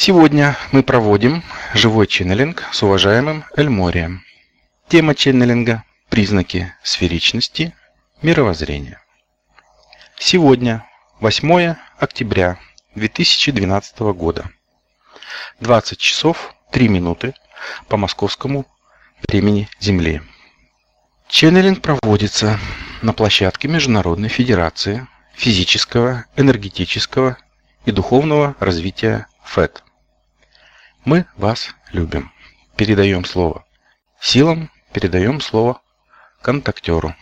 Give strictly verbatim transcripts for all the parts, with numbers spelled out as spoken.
Сегодня мы проводим живой ченнелинг с уважаемым Эльморием. Тема ченнелинга – признаки сферичности мировоззрения. Сегодня восьмое октября две тысячи двенадцатого года, двадцать часов три минуты по московскому времени Земли. Ченнелинг проводится на площадке Международной Федерации физического, энергетического и духовного развития ФЭД. Мы вас любим. Передаем слово силам, передаем слово контактеру.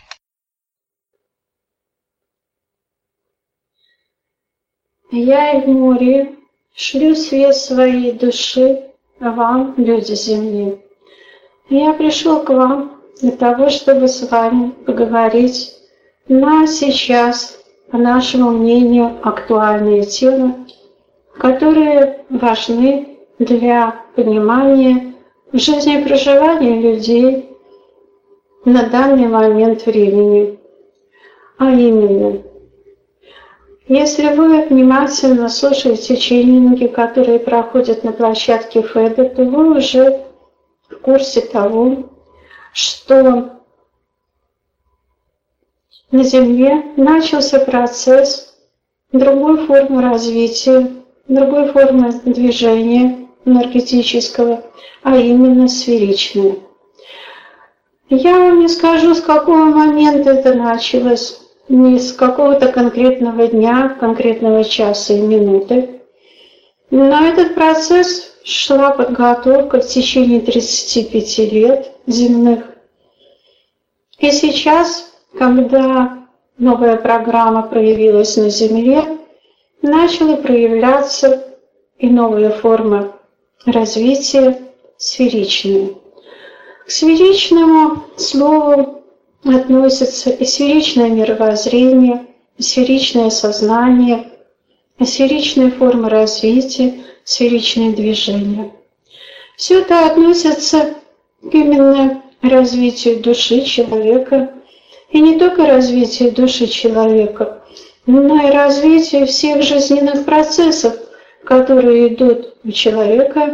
Я, Эльморий, шлю свет своей души вам, люди Земли. Я пришел к вам для того, чтобы с вами поговорить на сейчас, по нашему мнению, актуальные темы, которые важны для понимания жизнепроживания людей на данный момент времени. А именно, если вы внимательно слушаете ченнелинги, которые проходят на площадке ФЭДа, то вы уже в курсе того, что на Земле начался процесс другой формы развития, другой формы движения энергетического, а именно сферичное. Я вам не скажу, с какого момента это началось, не с какого-то конкретного дня, конкретного часа и минуты. Но этот процесс шла подготовка в течение тридцати пяти лет земных. И сейчас, когда новая программа проявилась на Земле, начала проявляться и новая форма развития сферичное. К сферичному слову относятся и сферичное мировоззрение, и сферичное сознание, и сферичная форма развития, сферичное движение. Все это относится именно к развитию души человека, и не только развитию души человека, но и развитию всех жизненных процессов, которые идут у человека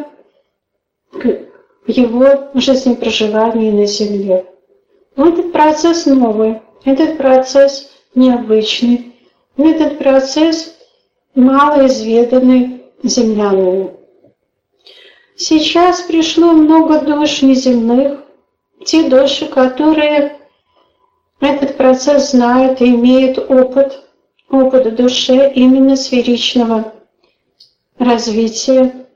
в его жизнепроживании на Земле. Этот процесс новый, этот процесс необычный, этот процесс малоизведанный землянами. Сейчас пришло много душ неземных, те души, которые этот процесс знают и имеют опыт, опыт души именно сферичного развития.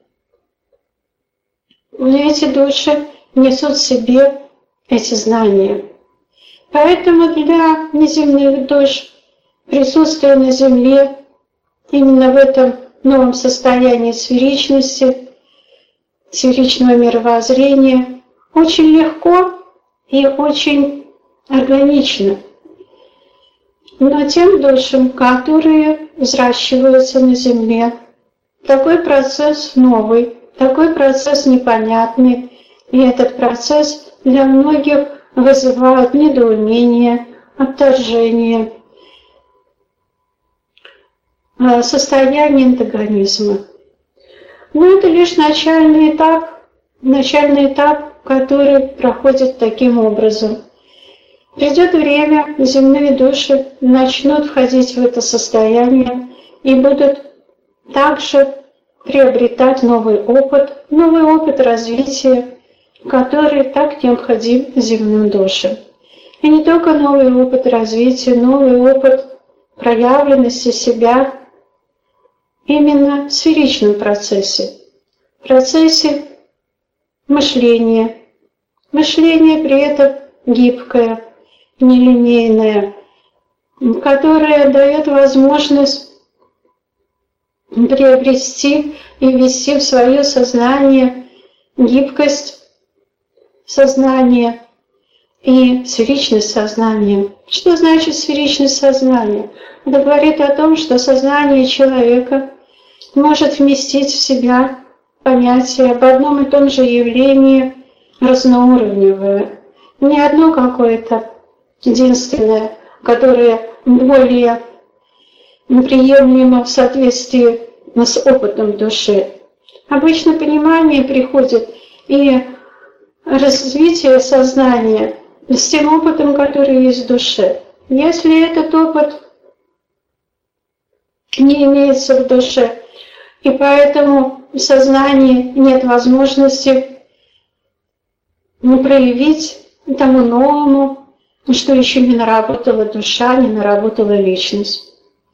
Эти души несут в себе эти знания. Поэтому для неземных душ присутствие на Земле именно в этом новом состоянии сферичности, сферичного мировоззрения очень легко и очень органично. Но тем душам, которые взращиваются на Земле, такой процесс новый, такой процесс непонятный, и этот процесс для многих вызывает недоумение, отторжение, состояние антагонизма. Но это лишь начальный этап, начальный этап, который проходит таким образом. Придет время, земные души начнут входить в это состояние и будут также приобретать новый опыт, новый опыт развития, который так необходим земным душам. И не только новый опыт развития, новый опыт проявленности себя именно в сферичном процессе, в процессе мышления. Мышление при этом гибкое, нелинейное, которое дает возможность приобрести и ввести в свое сознание гибкость сознания и сферичность сознания. Что значит сферичность сознания? Это говорит о том, что сознание человека может вместить в себя понятие об одном и том же явлении разноуровневое. Не одно какое-то единственное, которое более приемлемо в соответствии с опытом души, Обычно понимание приходит и развитие сознания с тем опытом, который есть в душе. Если этот опыт не имеется в душе, и поэтому в сознании нет возможности проявить тому новому, что еще не наработала душа, не наработала личность.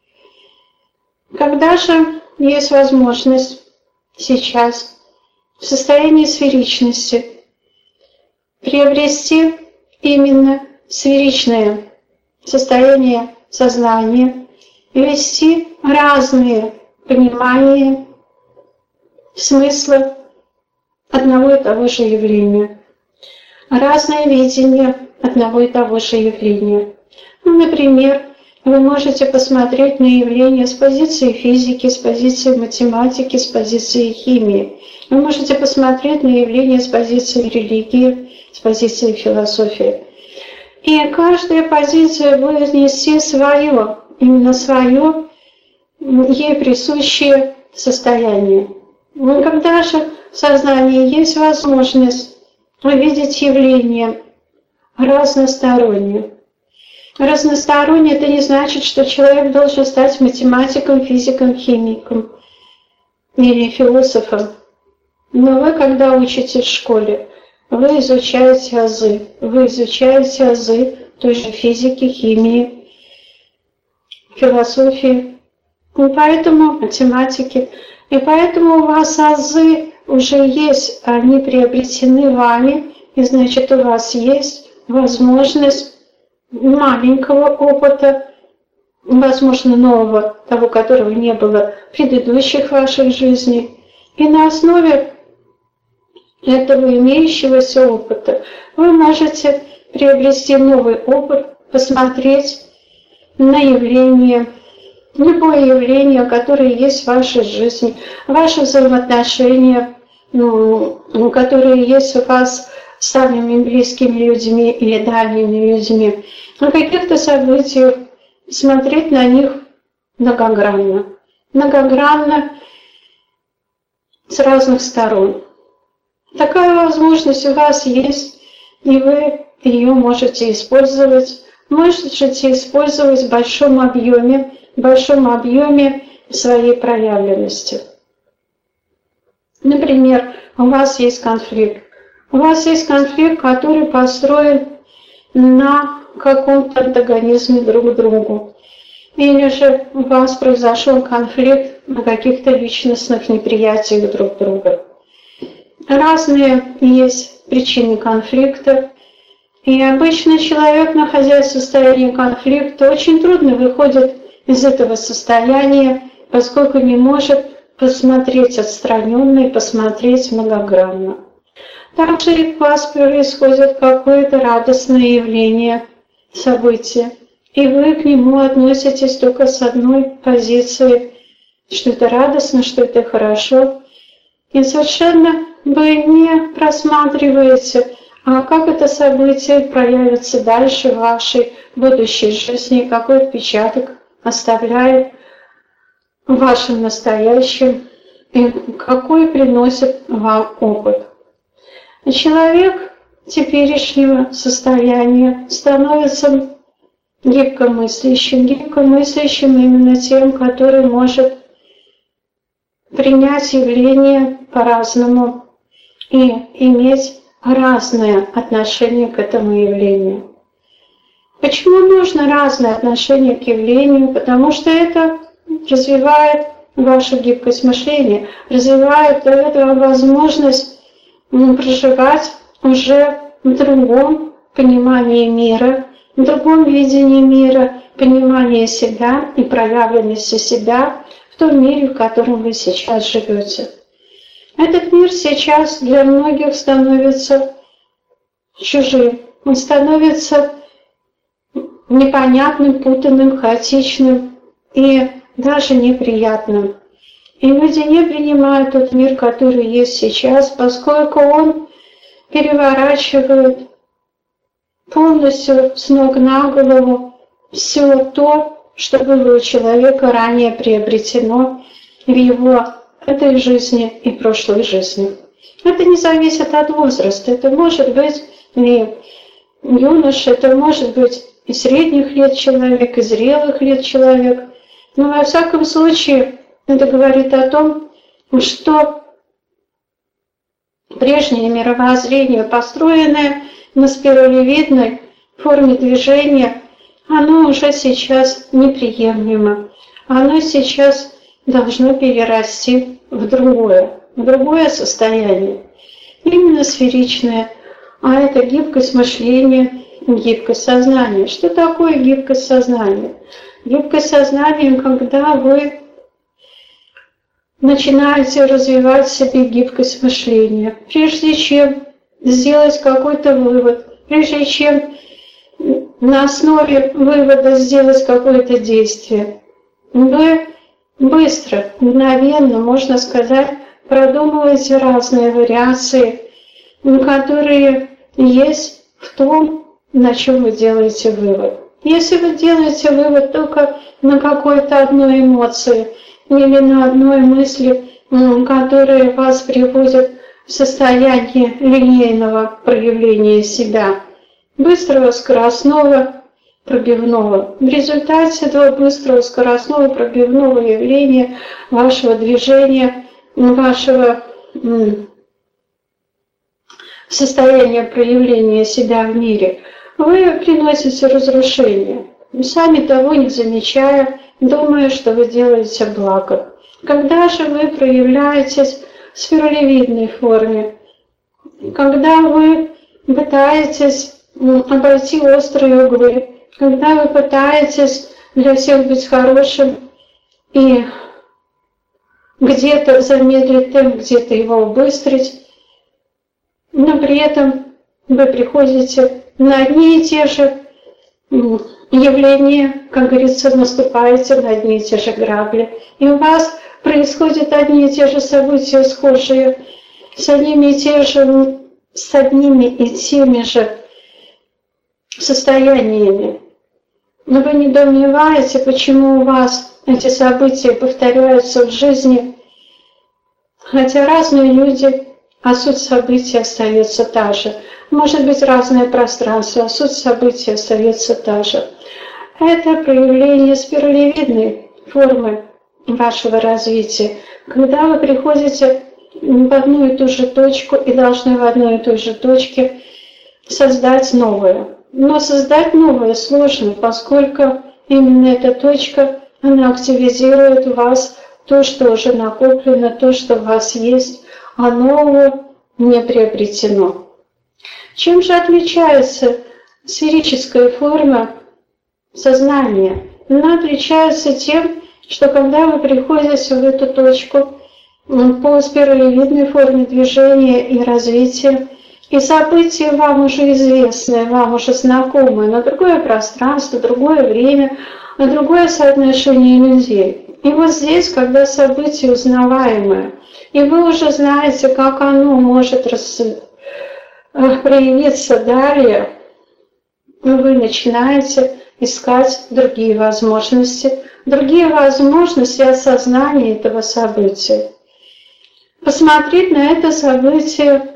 Когда же есть возможность сейчас в состоянии сферичности приобрести именно сферичное состояние сознания, вести разные понимания смысла одного и того же явления, разное видение одного и того же явления. Ну, например, вы можете посмотреть на явление с позиции физики, с позиции математики, с позиции химии. Вы можете посмотреть на явление с позиции религии, с позиции философии. И каждая позиция будет нести свое, именно свое, ей присущее состояние. Но когда же в сознании есть возможность увидеть явление разностороннее. Разностороннее – это не значит, что человек должен стать математиком, физиком, химиком или философом. Но вы, когда учитесь в школе, вы изучаете азы, вы изучаете азы той же физики, химии, философии, и поэтому математики. И поэтому у вас азы уже есть, они приобретены вами, и значит у вас есть возможность маленького опыта, возможно, нового, того, которого не было в предыдущих ваших жизней. И на основе этого имеющегося опыта вы можете приобрести новый опыт, посмотреть на явление, любое явление, которое есть в вашей жизни, ваши взаимоотношения, ну, которые есть у вас с самыми близкими людьми или дальними людьми, на каких-то событиях, смотреть на них многогранно, многогранно с разных сторон. Такая возможность у вас есть, и вы ее можете использовать, можете использовать в большом объеме, в большом объеме своей проявленности. Например, у вас есть конфликт. У вас есть конфликт, который построен на каком-то антагонизме друг к другу. Или же у вас произошел конфликт на каких-то личностных неприятиях друг друга. Разные есть причины конфликта. И обычно человек, находясь в состоянии конфликта, очень трудно выходит из этого состояния, поскольку не может посмотреть отстраненно и посмотреть многогранно. Также и у вас происходит какое-то радостное явление, событие, и вы к нему относитесь только с одной позиции, что это радостно, что это хорошо, и совершенно вы не просматриваете, а как это событие проявится дальше в вашей будущей жизни, какой отпечаток оставляет в вашем настоящем, и какой приносит вам опыт. Человек теперешнего состояния становится гибкомыслящим, гибкомыслящим именно тем, который может принять явление по-разному и иметь разное отношение к этому явлению. Почему нужно разное отношение к явлению? Потому что это развивает вашу гибкость мышления, развивает, дает вам возможность проживать уже в другом понимании мира, в другом видении мира, понимании себя и проявленности себя в том мире, в котором вы сейчас живете. Этот мир сейчас для многих становится чужим, он становится непонятным, путанным, хаотичным и даже неприятным. И люди не принимают тот мир, который есть сейчас, поскольку он переворачивает полностью с ног на голову все то, что было у человека ранее приобретено в его этой жизни и прошлой жизни. Это не зависит от возраста. Это может быть и юноша, это может быть и средних лет человек, и зрелых лет человек. Но во всяком случае это говорит о том, что прежнее мировоззрение, построенное на спиралевидной форме движения, оно уже сейчас неприемлемо. Оно сейчас должно перерасти в другое, в другое состояние, именно сферичное, а это гибкость мышления, гибкость сознания. Что такое гибкость сознания? Гибкость сознания, когда вы начинаете развивать в себе гибкость мышления, прежде чем сделать какой-то вывод, прежде чем на основе вывода сделать какое-то действие. Вы быстро, мгновенно, можно сказать, продумываете разные вариации, которые есть в том, на чем вы делаете вывод. Если вы делаете вывод только на какой-то одной эмоции или на одной мысли, которая вас приводит в состояние линейного проявления себя, быстрого, скоростного, пробивного. В результате этого быстрого, скоростного, пробивного явления вашего движения, вашего состояния проявления себя в мире, вы приносите разрушение, сами того не замечая, думая, что вы делаете благо. Когда же вы проявляетесь в спиралевидной форме, когда вы пытаетесь обойти острые углы, когда вы пытаетесь для всех быть хорошим и где-то замедлить темп, где-то его убыстрить, но при этом вы приходите на одни и те же явления, как говорится, наступаете на одни и те же грабли. И у вас происходят одни и те же события, схожие с одними и, те же, с одними и теми же состояниями. Но вы недоумеваете, почему у вас эти события повторяются в жизни, хотя разные люди, а суть событий остается та же. Может быть разное пространство, а суть событий остается та же. Это проявление спиралевидной формы вашего развития, когда вы приходите в одну и ту же точку и должны в одной и той же точке создать новое. Но создать новое сложно, поскольку именно эта точка, она активизирует в вас то, что уже накоплено, то, что у вас есть, а нового не приобретено. Чем же отличается сферическая форма сознания? Она отличается тем, что когда вы приходите в эту точку по спиралевидной форме движения и развития, и события вам уже известные, вам уже знакомые, но другое пространство, другое время, другое соотношение людей. И вот здесь, когда событие узнаваемое, и вы уже знаете, как оно может рас... проявиться далее, вы начинаете искать другие возможности, другие возможности осознания этого события. Посмотреть на это событие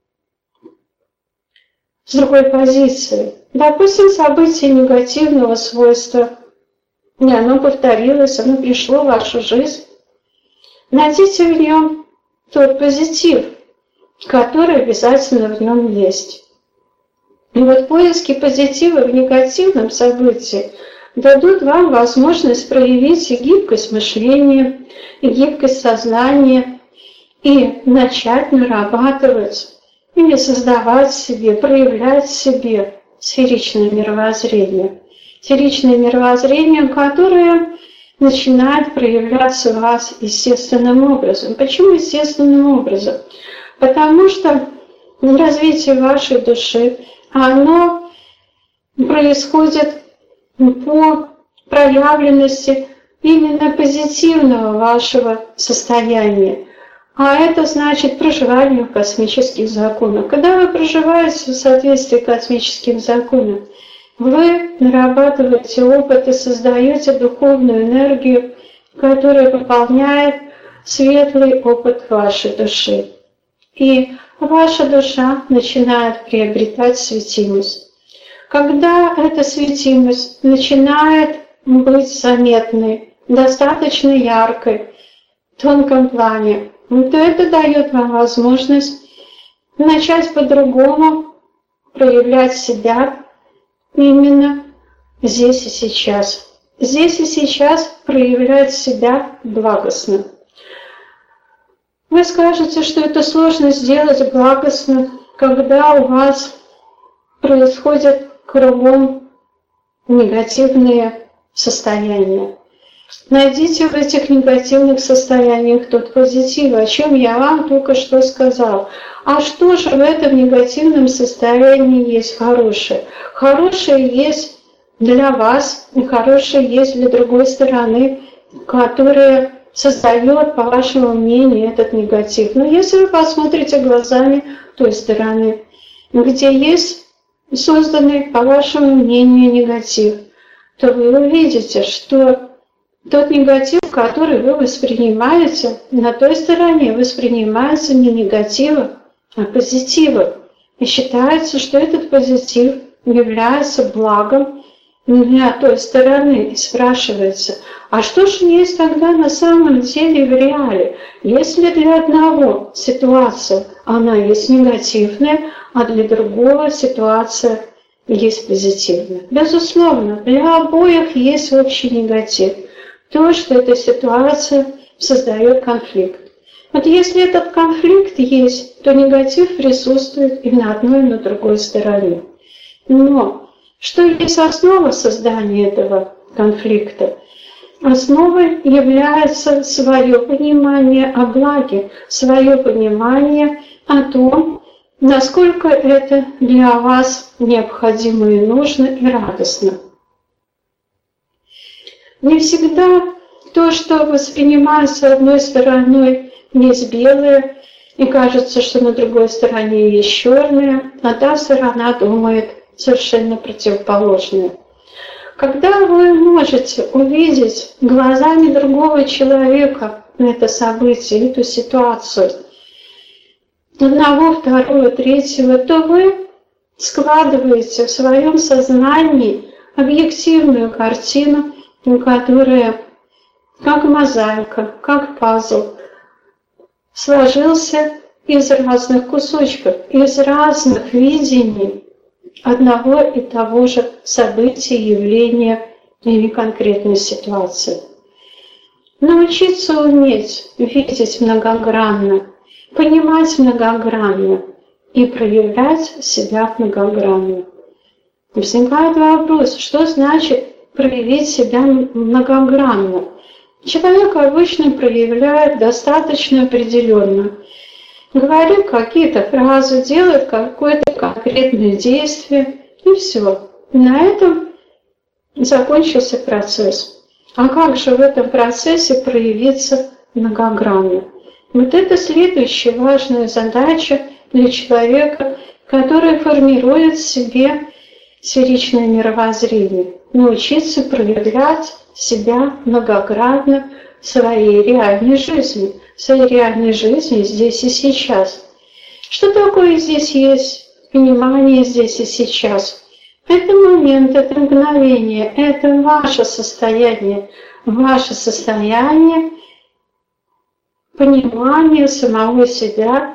с другой позиции. Допустим, событие негативного свойства, и оно повторилось, оно пришло в вашу жизнь. Найдите в нем тот позитив, который обязательно в нем есть. И вот поиски позитива в негативном событии дадут вам возможность проявить и гибкость мышления, и гибкость сознания, и начать нарабатывать или создавать в себе, проявлять в себе сферичное мировоззрение. Сферичное мировоззрение, которое начинает проявляться у вас естественным образом. Почему естественным образом? Потому что развитие вашей души, оно происходит по проявленности именно позитивного вашего состояния. А это значит проживание в космических законах. Когда вы проживаете в соответствии с космическим законом, вы нарабатываете опыт и создаете духовную энергию, которая пополняет светлый опыт вашей души. И ваша душа начинает приобретать светимость. Когда эта светимость начинает быть заметной, достаточно яркой, в тонком плане, то это дает вам возможность начать по-другому проявлять себя именно здесь и сейчас. Здесь и сейчас проявлять себя благостно. Вы скажете, что это сложно сделать благостно, когда у вас происходят кругом негативные состояния. Найдите в этих негативных состояниях тот позитив, о чем я вам только что сказал. А что же в этом негативном состоянии есть хорошее? Хорошее есть для вас, и хорошее есть для другой стороны, которая создает, по вашему мнению, этот негатив. Но если вы посмотрите глазами той стороны, где есть созданный, по вашему мнению, негатив, то вы увидите, что тот негатив, который вы воспринимаете, на той стороне воспринимается не негативом, а позитивом. И считается, что этот позитив является благом для той стороны. И спрашивается, а что же есть тогда на самом деле в реале? Если для одного ситуация, она есть негативная, а для другого ситуация есть позитивная. Безусловно, для обоих есть общий негатив. То, что эта ситуация создает конфликт. Вот если этот конфликт есть, то негатив присутствует и на одной, и на другой стороне. Но что есть основа создания этого конфликта? Основой является свое понимание о благе, свое понимание о том, насколько это для вас необходимо и нужно и радостно. Не всегда то, что воспринимается одной стороной, есть белое, и кажется, что на другой стороне есть черное, а та сторона думает совершенно противоположное. Когда вы можете увидеть глазами другого человека это событие, эту ситуацию, одного, второго, третьего, то вы складываете в своем сознании объективную картину, которая как мозаика, как пазл, сложился из разных кусочков, из разных видений одного и того же события, явления или конкретной ситуации. Научиться уметь видеть многогранно, понимать многогранно и проявлять себя многогранно. Возникает вопрос, что значит проявить себя многогранно? Человек обычно проявляет достаточно определенно. Говорит какие-то фразы, делает какое-то конкретное действие, и все. На этом закончился процесс. А как же в этом процессе проявиться многогранно? Вот это следующая важная задача для человека, который формирует в себе сферичное мировоззрение. Научиться проявлять себя многогранно в своей реальной жизни, в своей реальной жизни здесь и сейчас. Что такое здесь есть понимание здесь и сейчас? Это момент, это мгновение, это ваше состояние, ваше состояние понимания самого себя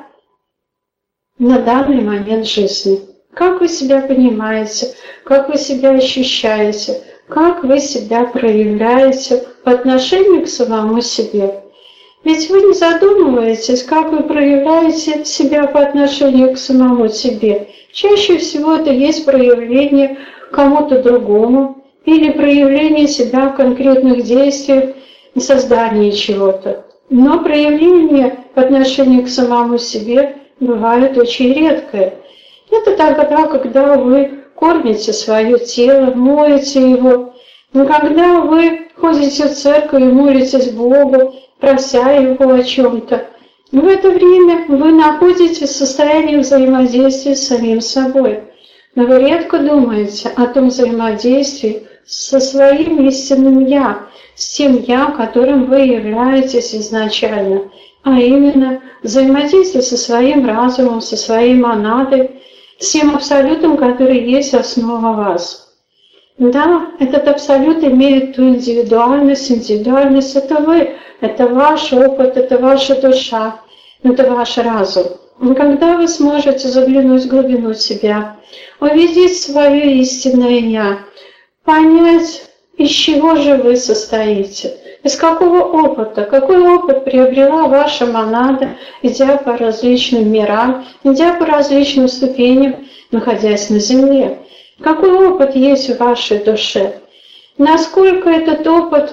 на данный момент жизни. Как вы себя понимаете, как вы себя ощущаете, как вы себя проявляете по отношению к самому себе. Ведь вы не задумываетесь, как вы проявляете себя по отношению к самому себе. Чаще всего это есть проявление кому-то другому или проявление себя в конкретных действиях и создании чего-то. Но проявление по отношению к самому себе бывает очень редкое. Это тогда, когда вы кормите свое тело, моете его, но когда вы ходите в церковь и молитесь Богу, прося Его о чем-то, в это время вы находитесь в состоянии взаимодействия с самим собой. Но вы редко думаете о том взаимодействии со своим истинным «Я», с тем «я», которым вы являетесь изначально, а именно взаимодействие со своим разумом, со своей монадой, с тем абсолютом, который есть основа вас. Да, этот абсолют имеет ту индивидуальность, индивидуальность – это вы, это ваш опыт, это ваша душа, это ваш разум. И когда вы сможете заглянуть в глубину себя, увидеть свое истинное «я», понять, из чего же вы состоите, из какого опыта, какой опыт приобрела ваша монада, идя по различным мирам, идя по различным ступеням, находясь на Земле. Какой опыт есть в вашей душе? Насколько этот опыт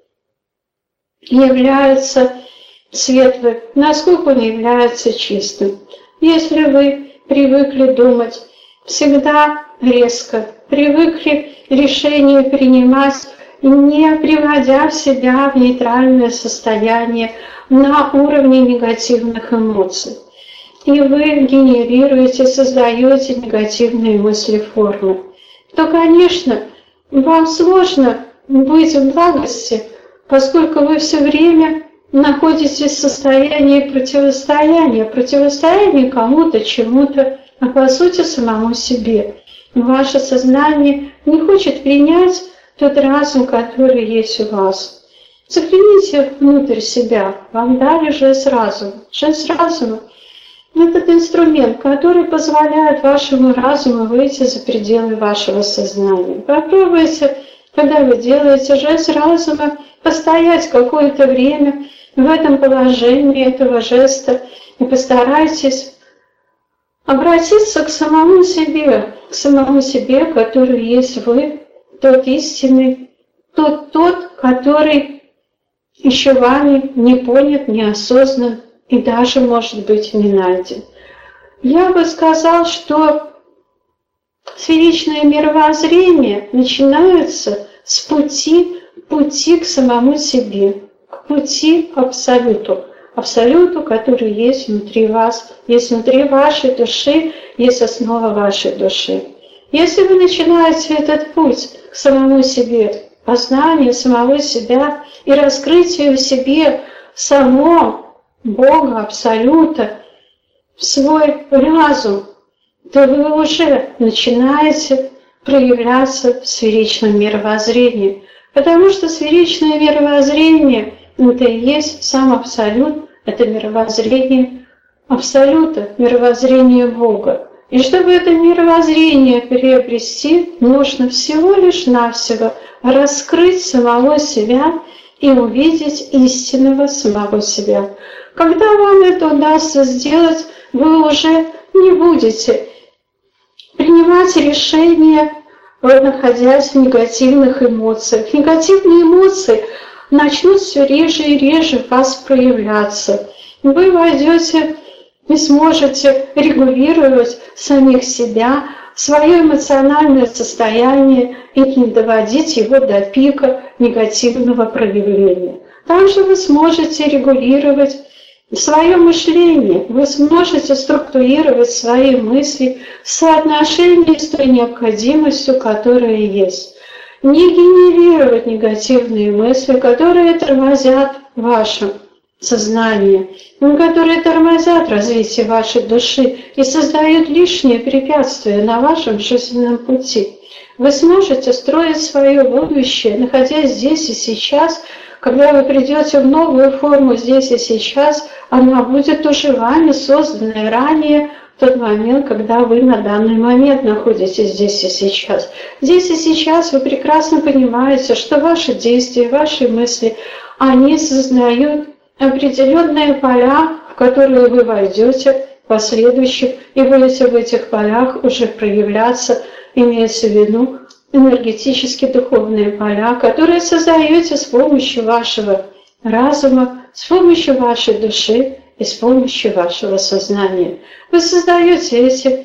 является светлым, насколько он является чистым? Если вы привыкли думать всегда резко, привыкли решения принимать, не приводя себя в нейтральное состояние на уровне негативных эмоций, и вы генерируете, создаете негативные мысли-формы, то, конечно, вам сложно быть в благости, поскольку вы все время находитесь в состоянии противостояния, противостояния кому-то, чему-то, а по сути самому себе. Ваше сознание не хочет принять тот разум, который есть у вас. Загляните внутрь себя, вам дали жест разума. Жест разума – этот инструмент, который позволяет вашему разуму выйти за пределы вашего сознания. Попробуйте, когда вы делаете жест разума, постоять какое-то время в этом положении этого жеста и постарайтесь обратиться к самому себе, к самому себе, который есть вы, тот истинный, тот тот, который еще вами не понят, не осознан и даже, может быть, не найден. Я бы сказал, что сферичное мировоззрение начинается с пути, пути к самому себе, к пути к абсолюту. Абсолюту, который есть внутри вас, есть внутри вашей души, есть основа вашей души. Если вы начинаете этот путь к самому себе, познанию самого себя и раскрытию в себе самого Бога, Абсолюта, в свой разум, то вы уже начинаете проявляться в сферичном мировоззрении. Потому что сферичное мировоззрение – это и есть сам Абсолют, это мировоззрение Абсолюта, мировоззрение Бога. И чтобы это мировоззрение приобрести, нужно всего лишь навсего раскрыть самого себя и увидеть истинного самого себя. Когда вам это удастся сделать, вы уже не будете принимать решения, находясь в негативных эмоциях. Негативные эмоции начнут все реже и реже в вас проявляться. Вы войдете и сможете регулировать самих себя, свое эмоциональное состояние и не доводить его до пика негативного проявления. Также вы сможете регулировать свое мышление, вы сможете структурировать свои мысли в соотношении с той необходимостью, которая есть. Не генерировать негативные мысли, которые тормозят ваше сознание, которые тормозят развитие вашей души и создают лишние препятствия на вашем жизненном пути. Вы сможете строить свое будущее, находясь здесь и сейчас. Когда вы придете в новую форму здесь и сейчас, она будет уже вами созданная ранее, в тот момент, когда вы на данный момент находитесь здесь и сейчас. Здесь и сейчас вы прекрасно понимаете, что ваши действия, ваши мысли, они создают определенные поля, в которые вы войдете в последующем, и будете в этих полях уже проявляться, имеется в виду энергетические духовные поля, которые создаете с помощью вашего разума, с помощью вашей души и с помощью вашего сознания. Вы создаете эти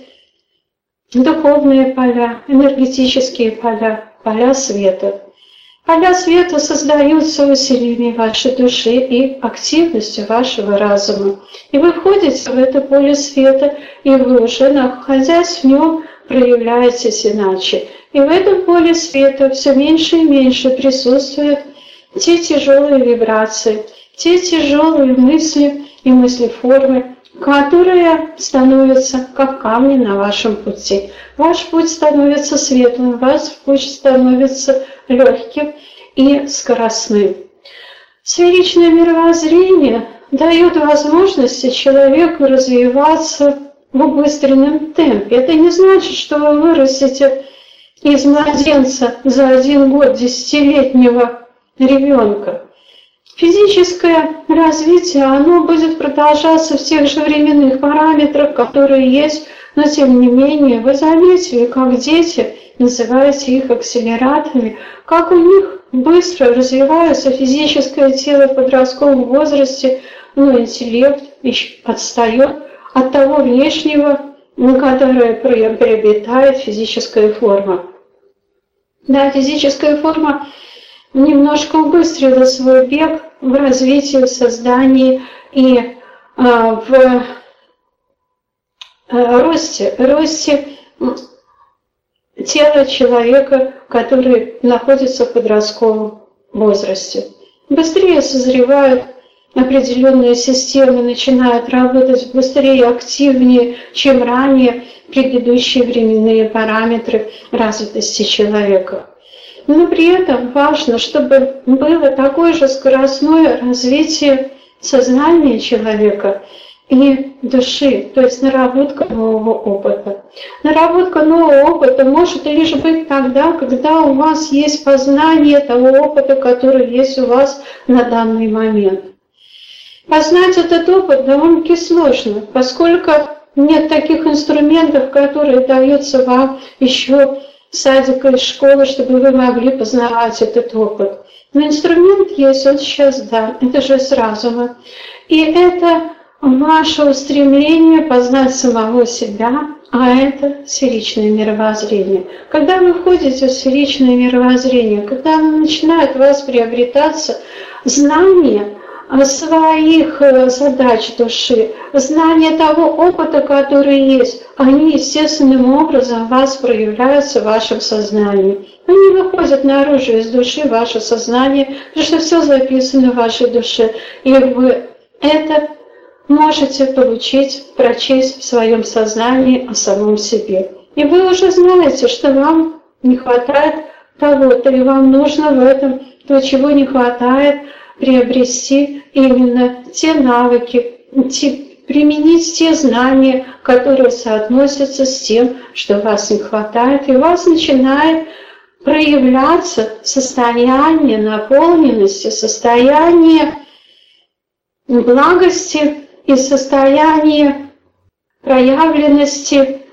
духовные поля, энергетические поля, поля света. Поля света создаются усилиями вашей души и активностью вашего разума. И вы входите в это поле света, и вы уже, находясь в нем, проявляетесь иначе. И в этом поле света все меньше и меньше присутствует те тяжелые вибрации, те тяжелые мысли и мыслеформы, которые становятся как камни на вашем пути. Ваш путь становится светлым, ваш путь становится легким и скоростным. Сферичное мировоззрение дает возможности человеку развиваться в убыстренном темпе. Это не значит, что вы вырастете из младенца за один год десятилетнего ребенка. Физическое развитие, оно будет продолжаться в тех же временных параметрах, которые есть, но тем не менее вы заметили, как дети, называете их акселераторами, как у них быстро развивается физическое тело в подростковом возрасте, но интеллект отстает от того внешнего, которое приобретает физическая форма. Да, физическая форма немножко убыстрила свой бег в развитии, в создании и э, в э, росте, росте тела человека, который находится в подростковом возрасте. Быстрее созревают определенные системы, начинают работать быстрее, активнее, чем ранее предыдущие временные параметры развитости человека. Но при этом важно, чтобы было такое же скоростное развитие сознания человека и души, то есть наработка нового опыта. Наработка нового опыта может лишь быть тогда, когда у вас есть познание того опыта, который есть у вас на данный момент. Познать этот опыт довольно-таки сложно, поскольку нет таких инструментов, которые даются вам еще садика и школы, чтобы вы могли познавать этот опыт. Но инструмент есть, он сейчас дан, это же с разума. И это ваше устремление познать самого себя, а это сферичное мировоззрение. Когда вы входите в сферичное мировоззрение, когда начинает у вас приобретаться знание своих задач души, знание того опыта, который есть, они естественным образом у вас проявляются в вашем сознании. Они выходят наружу из души, ваше сознание, потому что все записано в вашей душе, и вы это можете получить, прочесть в своем сознании о самом себе. И вы уже знаете, что вам не хватает того-то, и вам нужно в этом то, чего не хватает, приобрести именно те навыки, те, применить те знания, которые соотносятся с тем, что у вас не хватает, и у вас начинает проявляться состояние наполненности, состояние благости и состояние проявленности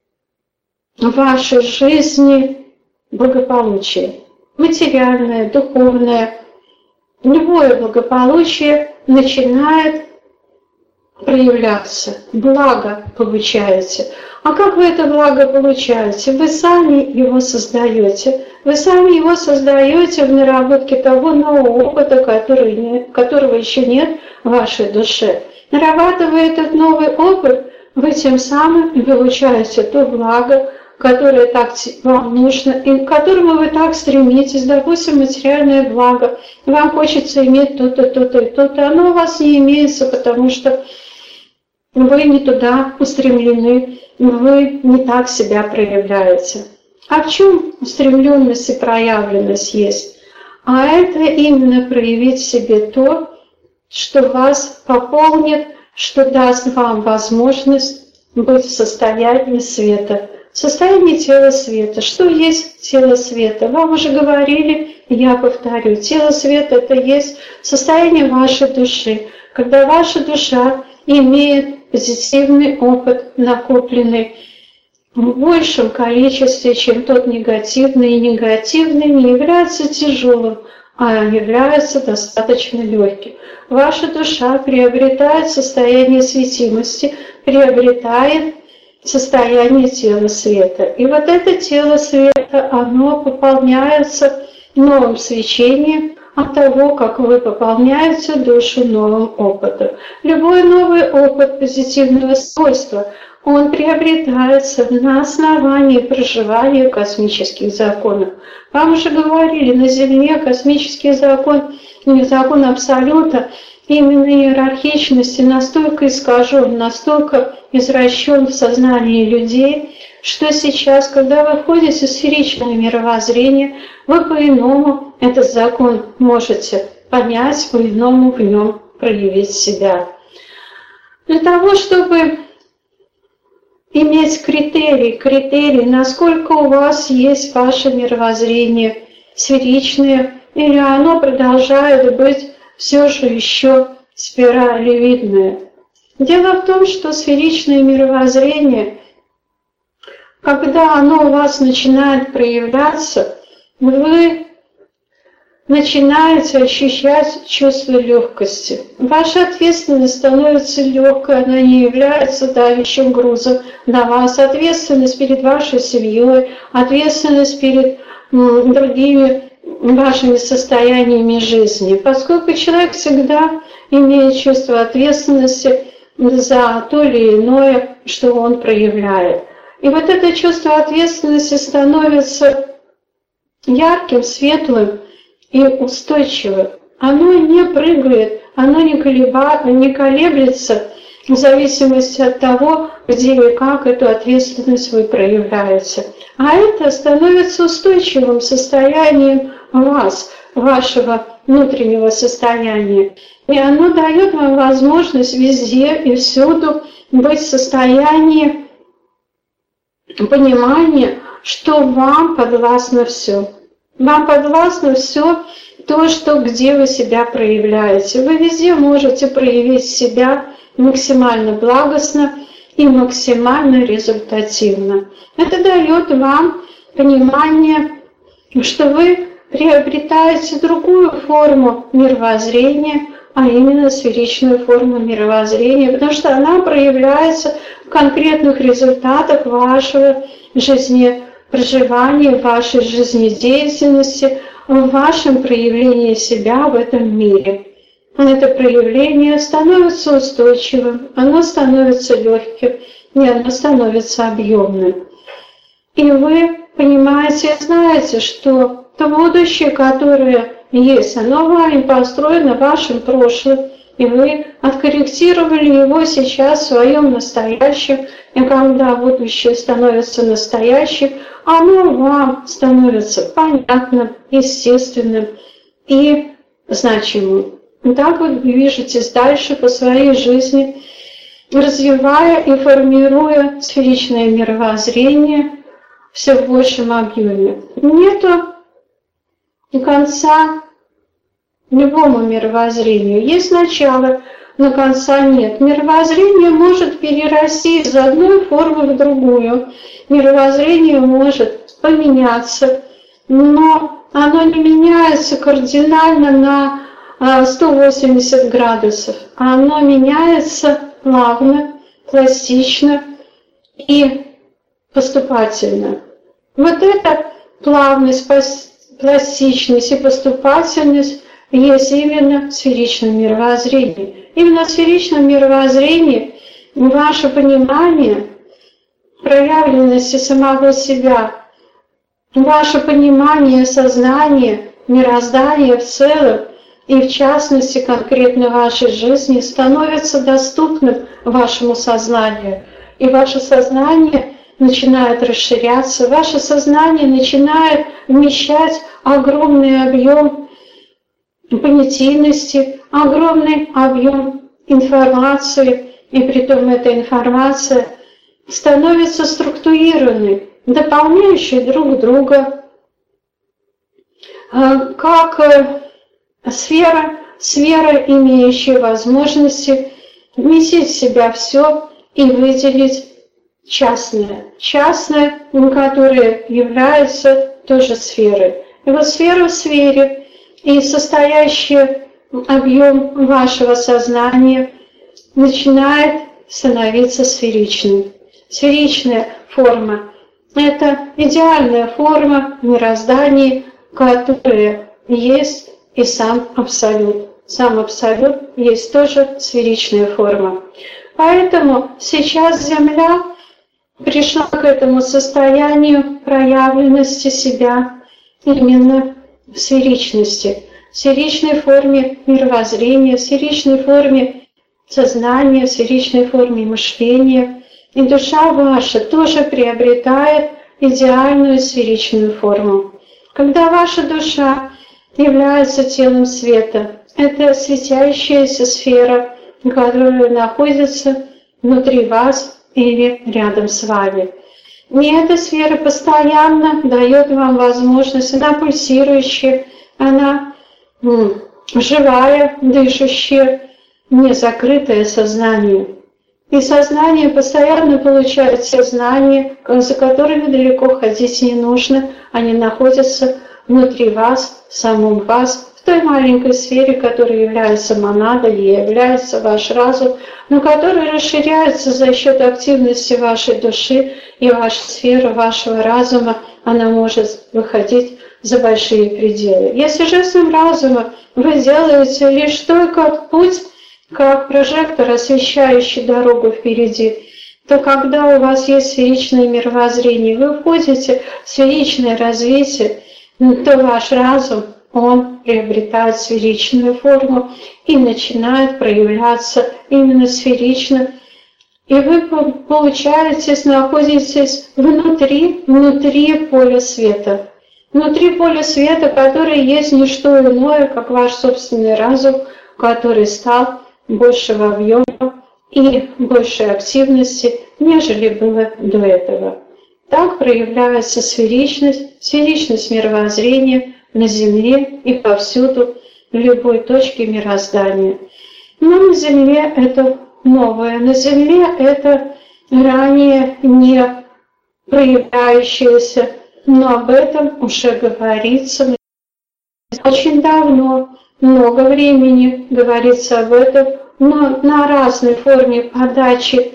в вашей жизни благополучия, материальное, духовное. Любое благополучие начинает проявляться, благо получаете. А как вы это благо получаете? Вы сами его создаете. Вы сами его создаете в наработке того нового опыта, который нет, которого еще нет в вашей душе. Нарабатывая этот новый опыт, вы тем самым получаете то благо, которое так вам нужно, и к которому вы так стремитесь, допустим, материальное благо. Вам хочется иметь то-то, то-то и то-то, оно у вас не имеется, потому что вы не туда устремлены, вы не так себя проявляете. А в чем устремленность и проявленность есть? А это именно проявить в себе то, что вас пополнит, что даст вам возможность быть в состоянии света. Состояние тела света. Что есть тело света? Вам уже говорили, я повторю. Тело света – это есть состояние вашей души. Когда ваша душа имеет позитивный опыт, накопленный в большем количестве, чем тот негативный, и негативный не является тяжелым, а является достаточно легким. Ваша душа приобретает состояние светимости, приобретает состояние тела света. И вот это тело света, оно пополняется новым свечением от того, как вы пополняете душу новым опытом. Любой новый опыт позитивного свойства, он приобретается на основании проживания космических законов. Вам уже говорили, на Земле космический закон, не закон абсолюта, именно иерархичности настолько искажен, настолько извращен в сознании людей, что сейчас, когда вы входите в сферичное мировоззрение, вы по-иному этот закон можете понять, по-иному в нем проявить себя. Для того, чтобы иметь критерий, критерий, насколько у вас есть ваше мировоззрение сферичное, или оно продолжает быть все же еще спиралевидное. Дело в том, что сферичное мировоззрение, когда оно у вас начинает проявляться, вы начинаете ощущать чувство легкости. Ваша ответственность становится легкой, она не является давящим грузом на вас. Ответственность перед вашей семьей, ответственность перед м, другими вашими состояниями жизни. Поскольку человек всегда имеет чувство ответственности за то или иное, что он проявляет. И вот это чувство ответственности становится ярким, светлым и устойчивым. Оно не прыгает, оно не, колеба, не колеблется в зависимости от того, где и как эту ответственность вы проявляете. А это становится устойчивым состоянием вас, вашего внутреннего состояния. И оно дает вам возможность везде и всюду быть в состоянии понимания, что вам подвластно все. Вам подвластно все то, что, где вы себя проявляете. Вы везде можете проявить себя максимально благостно и максимально результативно. Это дает вам понимание, что вы приобретаете другую форму мировоззрения, а именно сферичную форму мировоззрения, потому что она проявляется в конкретных результатах вашего жизнепроживания, вашей жизнедеятельности, в вашем проявлении себя в этом мире. Это проявление становится устойчивым, оно становится легким, и оно становится объемным. И вы понимаете и знаете, что то будущее, которое есть, оно вами построено вашим прошлым, и вы откорректировали его сейчас в своем настоящем, и когда будущее становится настоящим, оно вам становится понятным, естественным и значимым. И так вы движетесь дальше по своей жизни, развивая и формируя сферичное мировоззрение все в большем объеме. Нету конца любому мировоззрению. Есть начало, но конца нет. Мировоззрение может перерасти из одной формы в другую. Мировоззрение может поменяться, но оно не меняется кардинально на сто восемьдесят градусов. Оно меняется плавно, пластично и поступательно. Вот эта плавность, пластичность и поступательность есть именно в сферичном мировоззрении. Именно в сферичном мировоззрении ваше понимание проявленности самого себя, ваше понимание сознания, мироздания в целом и в частности конкретно вашей жизни становится доступным вашему сознанию. И ваше сознание начинает расширяться, ваше сознание начинает вмещать огромный объем понятийности, огромный объем информации, и притом эта информация становится структурированной, дополняющей друг друга, как сфера, сфера, имеющая возможности вместить в себя все и выделить частное, частное, которое является тоже сферой. И вот сфера в сфере и состоящий объем вашего сознания начинает становиться сферичным. Сферичная форма – это идеальная форма мироздания, которая есть и сам Абсолют. Сам Абсолют есть тоже сферичная форма. Поэтому сейчас Земля пришла к этому состоянию проявленности себя именно в сферичности, в сферичной форме мировоззрения, в сферичной форме сознания, в сферичной форме мышления. И душа ваша тоже приобретает идеальную сферичную форму. Когда ваша душа является телом света, это светящаяся сфера, которая находится внутри вас или рядом с вами. И эта сфера постоянно дает вам возможность, она пульсирующая, она м, живая, дышащая, не закрытое сознание. И сознание постоянно получает те знания, за которыми далеко ходить не нужно, они находятся внутри вас, в самом вас, в той маленькой сфере, которая является монадой и является ваш разум, но которая расширяется за счет активности вашей души, и ваша сфера вашего разума, она может выходить за большие пределы. Если жестом разума вы делаете лишь только путь, как прожектор, освещающий дорогу впереди, то когда у вас есть сферичное мировоззрение, вы входите в сферичное развитие, то ваш разум, он приобретает сферичную форму и начинает проявляться именно сферично. И вы, получаетесь, находитесь внутри, внутри поля света. Внутри поля света, которое есть не что иное, как ваш собственный разум, который стал большего объема и большей активности, нежели было до этого. Так проявляется сферичность, сферичность мировоззрения на Земле и повсюду, в любой точке мироздания. Но на Земле это новое, на Земле это ранее не проявляющееся, но об этом уже говорится очень давно. Много времени говорится об этом, но на разной форме подачи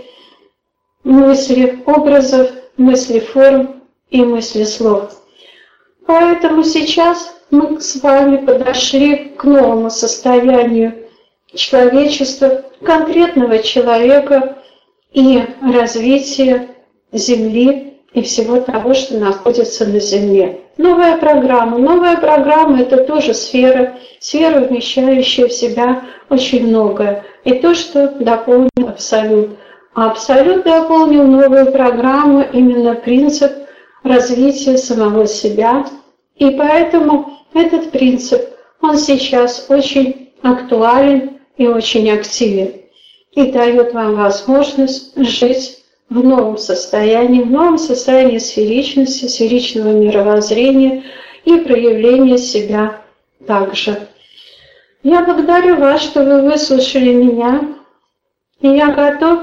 мысли образов, мысли форм и мысли слов. Поэтому сейчас мы с вами подошли к новому состоянию человечества, конкретного человека и развития Земли и всего того, что находится на Земле. Новая программа. Новая программа – это тоже сфера, сфера, вмещающая в себя очень многое. И то, что дополнил Абсолют. А Абсолют дополнил новую программу, именно принцип развития самого себя. И поэтому этот принцип, он сейчас очень актуален и очень активен. И дает вам возможность жить в новом состоянии, в новом состоянии сферичности, сферичного мировоззрения и проявления себя также. Я благодарю вас, что вы выслушали меня, и я готов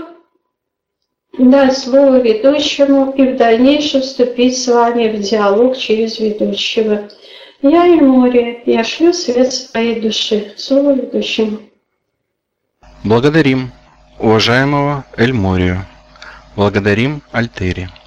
дать слово ведущему и в дальнейшем вступить с вами в диалог через ведущего. Я Эльмория, я шлю свет своей души. Слово ведущему. Благодарим уважаемого Эльморию. Благодарим Альтери.